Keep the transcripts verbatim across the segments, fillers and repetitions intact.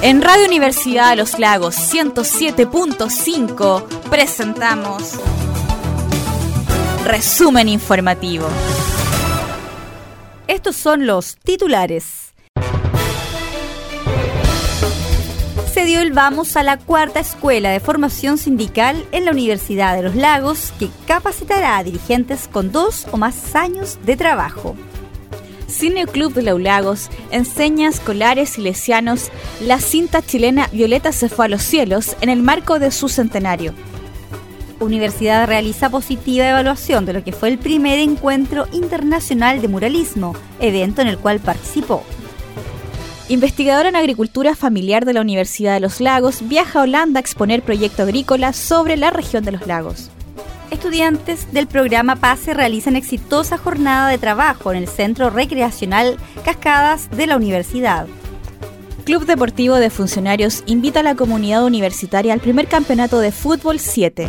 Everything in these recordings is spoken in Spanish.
En Radio Universidad de los Lagos ciento siete punto cinco presentamos Resumen Informativo. Estos son los titulares. Se dio el vamos a la cuarta escuela de formación sindical en la Universidad de los Lagos, que capacitará a dirigentes con dos o más años de trabajo. Cineclub de los Lagos enseña a escolares silesianos la cinta chilena Violeta se fue a los cielos en el marco de su centenario. Universidad realiza positiva evaluación de lo que fue el primer encuentro internacional de muralismo, evento en el cual participó. Investigadora en agricultura familiar de la Universidad de los Lagos viaja a Holanda a exponer proyecto agrícola sobre la región de los lagos. Estudiantes del programa PASE realizan exitosa jornada de trabajo en el Centro Recreacional Cascadas de la Universidad. Club Deportivo de Funcionarios invita a la comunidad universitaria al primer campeonato de fútbol siete.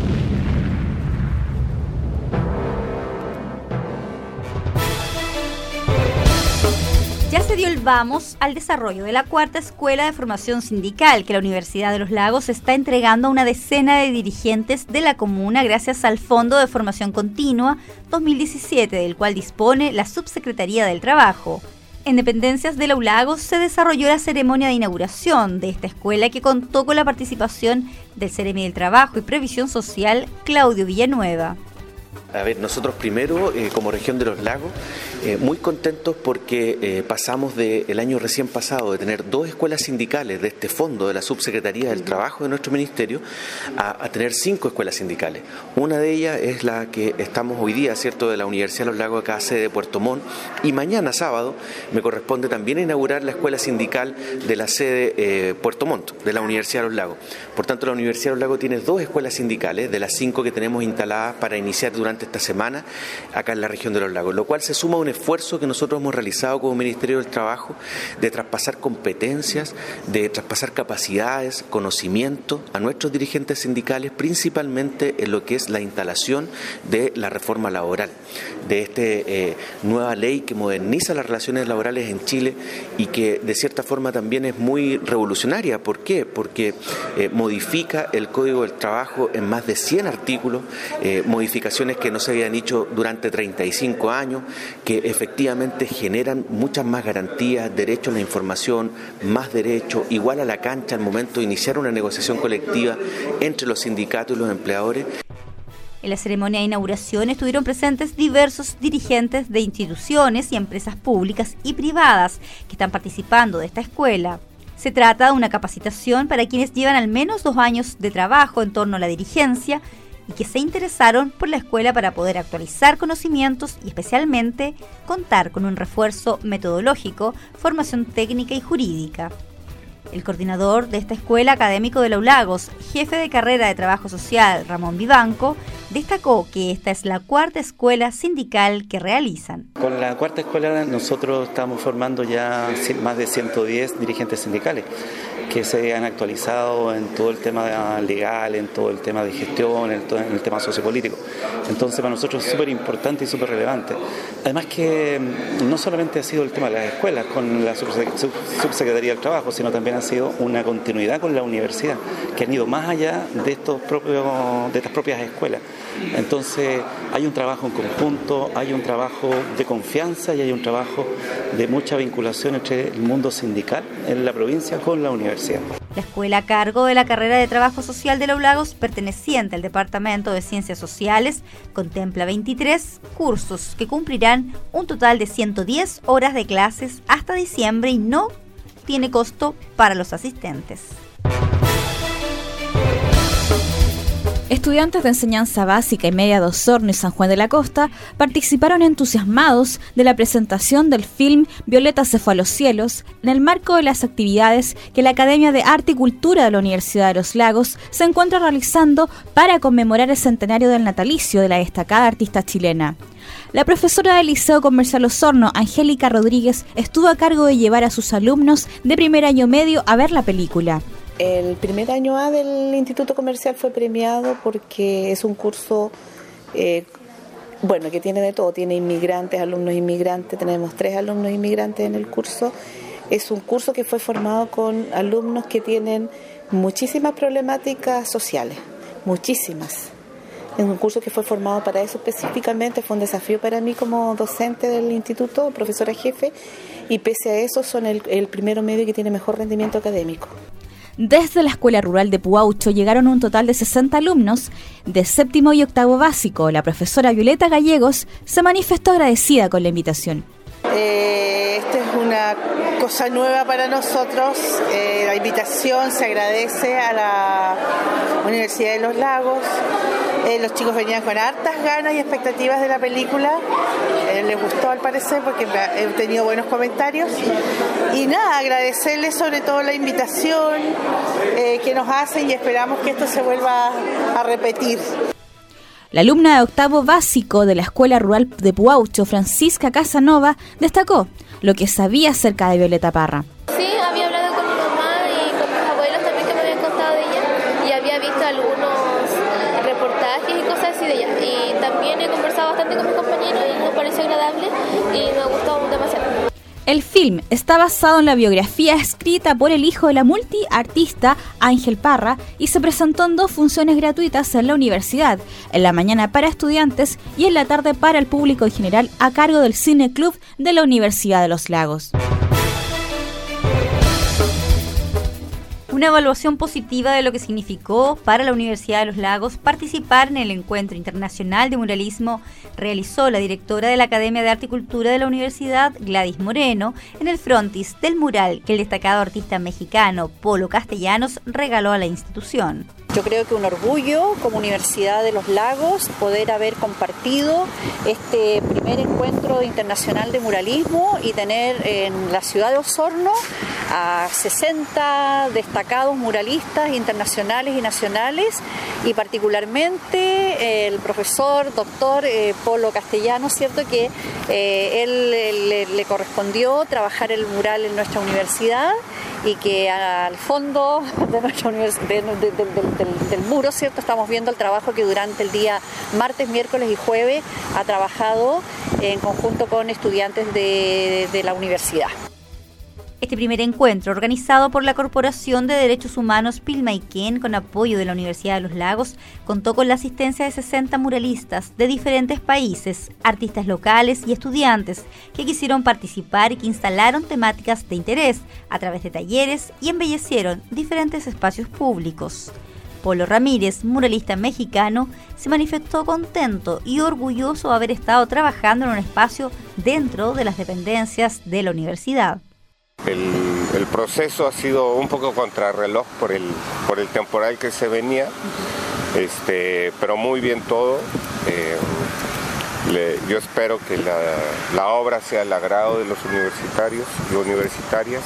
Ya se dio el vamos al desarrollo de la cuarta escuela de formación sindical que la Universidad de los Lagos está entregando a una decena de dirigentes de la comuna gracias al Fondo de Formación Continua dos mil diecisiete, del cual dispone la Subsecretaría del Trabajo. En dependencias de los Lagos se desarrolló la ceremonia de inauguración de esta escuela, que contó con la participación del Ceremi del Trabajo y Previsión Social, Claudio Villanueva. A ver, nosotros primero, eh, como región de los lagos, eh, muy contentos porque eh, pasamos del año recién pasado de tener dos escuelas sindicales de este fondo de la Subsecretaría del Trabajo de nuestro Ministerio a, a tener cinco escuelas sindicales. Una de ellas es la que estamos hoy día, ¿cierto?, de la Universidad de los Lagos, acá sede de Puerto Montt, y mañana sábado me corresponde también inaugurar la escuela sindical de la sede eh, Puerto Montt, de la Universidad de los Lagos. Por tanto, la Universidad de los Lagos tiene dos escuelas sindicales de las cinco que tenemos instaladas para iniciar durante esta semana acá en la región de los lagos, lo cual se suma a un esfuerzo que nosotros hemos realizado como Ministerio del Trabajo de traspasar competencias, de traspasar capacidades, conocimiento a nuestros dirigentes sindicales, principalmente en lo que es la instalación de la reforma laboral, de esta eh, nueva ley que moderniza las relaciones laborales en Chile y que de cierta forma también es muy revolucionaria. ¿Por qué? Porque eh, modifica el Código del Trabajo en más de cien artículos, eh, modificaciones que no se habían hecho durante treinta y cinco años, que efectivamente generan muchas más garantías, derecho a la información, más derecho, igual a la cancha al momento de iniciar una negociación colectiva entre los sindicatos y los empleadores. En la ceremonia de inauguración estuvieron presentes diversos dirigentes de instituciones y empresas públicas y privadas que están participando de esta escuela. Se trata de una capacitación para quienes llevan al menos dos años de trabajo en torno a la dirigencia y que se interesaron por la escuela para poder actualizar conocimientos y especialmente contar con un refuerzo metodológico, formación técnica y jurídica. El coordinador de esta escuela, académico de los Lagos, jefe de carrera de Trabajo Social, Ramón Vivanco, destacó que esta es la cuarta escuela sindical que realizan. Con la cuarta escuela nosotros estamos formando ya más de ciento diez dirigentes sindicales que se han actualizado en todo el tema legal, en todo el tema de gestión, en, todo, en el tema sociopolítico. Entonces para nosotros es súper importante y súper relevante. Además que no solamente ha sido el tema de las escuelas con la Subsecretaría del Trabajo, sino también ha sido una continuidad con la universidad, que han ido más allá de, estos propios, de estas propias escuelas. Entonces hay un trabajo en conjunto, hay un trabajo de confianza y hay un trabajo de mucha vinculación entre el mundo sindical en la provincia con la universidad. La escuela a cargo de la carrera de Trabajo Social de los Lagos, perteneciente al Departamento de Ciencias Sociales, contempla veintitrés cursos que cumplirán un total de ciento diez horas de clases hasta diciembre y no tiene costo para los asistentes. Estudiantes de enseñanza básica y media de Osorno y San Juan de la Costa participaron entusiasmados de la presentación del film Violeta se fue a los cielos en el marco de las actividades que la Academia de Arte y Cultura de la Universidad de los Lagos se encuentra realizando para conmemorar el centenario del natalicio de la destacada artista chilena. La profesora del Liceo Comercial Osorno, Angélica Rodríguez, estuvo a cargo de llevar a sus alumnos de primer año medio a ver la película. El primer año A del Instituto Comercial fue premiado porque es un curso, eh, bueno, que tiene de todo. Tiene inmigrantes, alumnos inmigrantes, tenemos tres alumnos inmigrantes en el curso. es un curso que fue formado con alumnos que tienen muchísimas problemáticas sociales, muchísimas. Es un curso que fue formado para eso específicamente, fue un desafío para mí como docente del instituto, profesora jefe, y pese a eso son el, el primero medio que tiene mejor rendimiento académico. Desde la Escuela Rural de Puaucho llegaron un total de sesenta alumnos de séptimo y octavo básico. La profesora Violeta Gallegos se manifestó agradecida con la invitación. Eh, esta es una cosa nueva para nosotros, eh, la invitación se agradece a la Universidad de los Lagos. Eh, los chicos venían con hartas ganas y expectativas de la película, eh, les gustó al parecer porque he tenido buenos comentarios y nada, agradecerles sobre todo la invitación eh, que nos hacen y esperamos que esto se vuelva a repetir. La alumna de octavo básico de la Escuela Rural de Puaucho, Francisca Casanova, destacó lo que sabía acerca de Violeta Parra. Sí, había hablado con mi mamá y con mis abuelos también que me habían contado de ella y había visto algunos reportajes y cosas así de ella. Y también he conversado bastante con mis compañeros y nos pareció agradable y me gustó demasiado. El film está basado en la biografía escrita por el hijo de la multiartista Ángel Parra y se presentó en dos funciones gratuitas en la universidad, en la mañana para estudiantes y en la tarde para el público en general a cargo del Cine Club de la Universidad de los Lagos. Una evaluación positiva de lo que significó para la Universidad de los Lagos participar en el Encuentro Internacional de Muralismo realizó la directora de la Academia de Arte y Cultura de la Universidad, Gladys Moreno, en el frontis del mural que el destacado artista mexicano Polo Castellanos regaló a la institución. Yo creo que un orgullo como Universidad de los Lagos poder haber compartido este primer encuentro internacional de muralismo y tener en la ciudad de Osorno a sesenta destacados muralistas internacionales y nacionales y particularmente el profesor doctor eh, Polo Castellanos, cierto que eh, él le, le correspondió trabajar el mural en nuestra universidad y que al fondo de nuestra univers- de, de, de, de, del, del muro, cierto, estamos viendo el trabajo que durante el día martes, miércoles y jueves ha trabajado en conjunto con estudiantes de, de, de la universidad. Este primer encuentro, organizado por la Corporación de Derechos Humanos Pilmaiquén con apoyo de la Universidad de los Lagos, contó con la asistencia de sesenta muralistas de diferentes países, artistas locales y estudiantes que quisieron participar y que instalaron temáticas de interés a través de talleres y embellecieron diferentes espacios públicos. Polo Ramírez, muralista mexicano, se manifestó contento y orgulloso de haber estado trabajando en un espacio dentro de las dependencias de la universidad. El, el proceso ha sido un poco contrarreloj por el, por el temporal que se venía, este, pero muy bien todo. Eh, le, yo espero que la, la obra sea al agrado de los universitarios y universitarias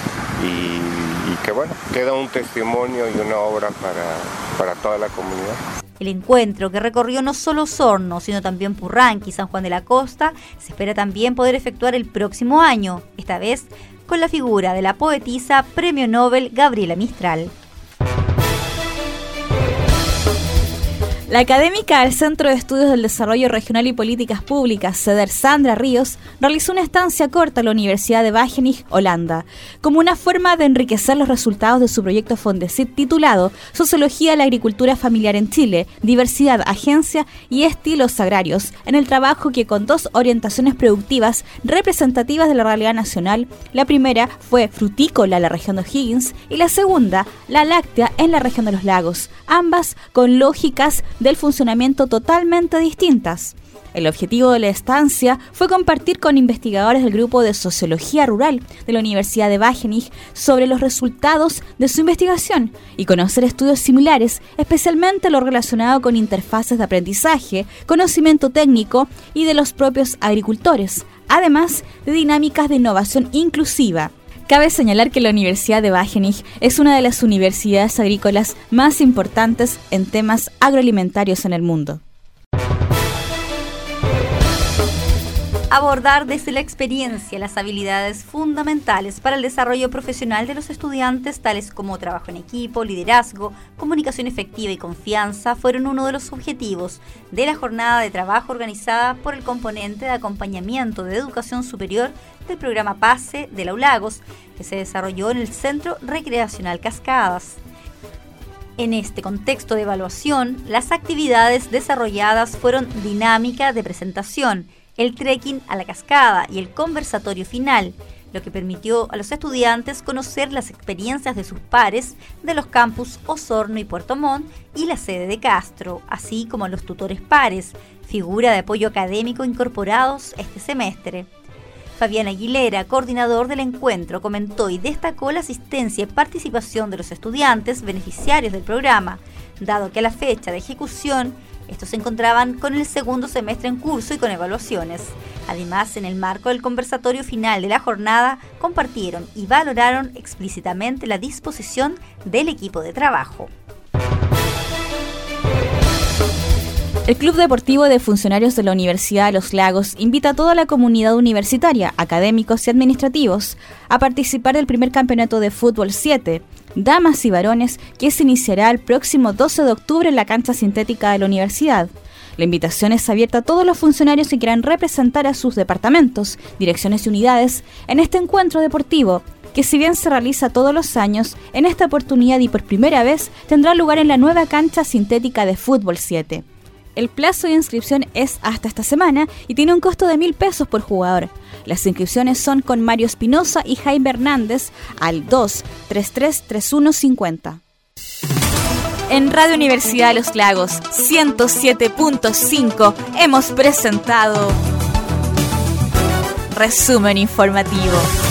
y, y que bueno, queda un testimonio y una obra para, para toda la comunidad. El encuentro, que recorrió no solo Osorno, sino también Purranqui y San Juan de la Costa, se espera también poder efectuar el próximo año, esta vez con la figura de la poetisa Premio Nobel Gabriela Mistral. La académica del Centro de Estudios del Desarrollo Regional y Políticas Públicas, CEDER, Sandra Ríos, realizó una estancia corta en la Universidad de Wageningen, Holanda, como una forma de enriquecer los resultados de su proyecto Fondesit titulado Sociología de la Agricultura Familiar en Chile, Diversidad, Agencia y Estilos Agrarios, en el trabajo que con dos orientaciones productivas representativas de la realidad nacional, la primera fue frutícola en la región de O'Higgins y la segunda, la láctea en la región de los lagos, ambas con lógicas del funcionamiento totalmente distintas. El objetivo de la estancia fue compartir con investigadores del grupo de Sociología Rural de la Universidad de Wageningen sobre los resultados de su investigación y conocer estudios similares, especialmente lo relacionado con interfaces de aprendizaje, conocimiento técnico y de los propios agricultores, además de dinámicas de innovación inclusiva. Cabe señalar que la Universidad de Wageningen es una de las universidades agrícolas más importantes en temas agroalimentarios en el mundo. Abordar desde la experiencia las habilidades fundamentales para el desarrollo profesional de los estudiantes, tales como trabajo en equipo, liderazgo, comunicación efectiva y confianza, fueron uno de los objetivos de la jornada de trabajo organizada por el componente de acompañamiento de educación superior del programa PASE de la U Lagos, que se desarrolló en el Centro Recreacional Cascadas. En este contexto de evaluación, las actividades desarrolladas fueron dinámica de presentación, el trekking a la cascada y el conversatorio final, lo que permitió a los estudiantes conocer las experiencias de sus pares de los campus Osorno y Puerto Montt y la sede de Castro, así como a los tutores pares, figura de apoyo académico incorporados este semestre. Fabián Aguilera, coordinador del encuentro, comentó y destacó la asistencia y participación de los estudiantes beneficiarios del programa, dado que a la fecha de ejecución estos se encontraban con el segundo semestre en curso y con evaluaciones. Además, en el marco del conversatorio final de la jornada, compartieron y valoraron explícitamente la disposición del equipo de trabajo. El Club Deportivo de Funcionarios de la Universidad de Los Lagos invita a toda la comunidad universitaria, académicos y administrativos, a participar del primer campeonato de fútbol siete, damas y varones, que se iniciará el próximo doce de octubre en la cancha sintética de la universidad. La invitación es abierta a todos los funcionarios que quieran representar a sus departamentos, direcciones y unidades en este encuentro deportivo, que si bien se realiza todos los años, en esta oportunidad y por primera vez tendrá lugar en la nueva cancha sintética de fútbol siete. El plazo de inscripción es hasta esta semana y tiene un costo de mil pesos por jugador. Las inscripciones son con Mario Espinosa y Jaime Hernández al dos tres tres tres uno cinco cero. En Radio Universidad de Los Lagos ciento siete punto cinco hemos presentado Resumen Informativo.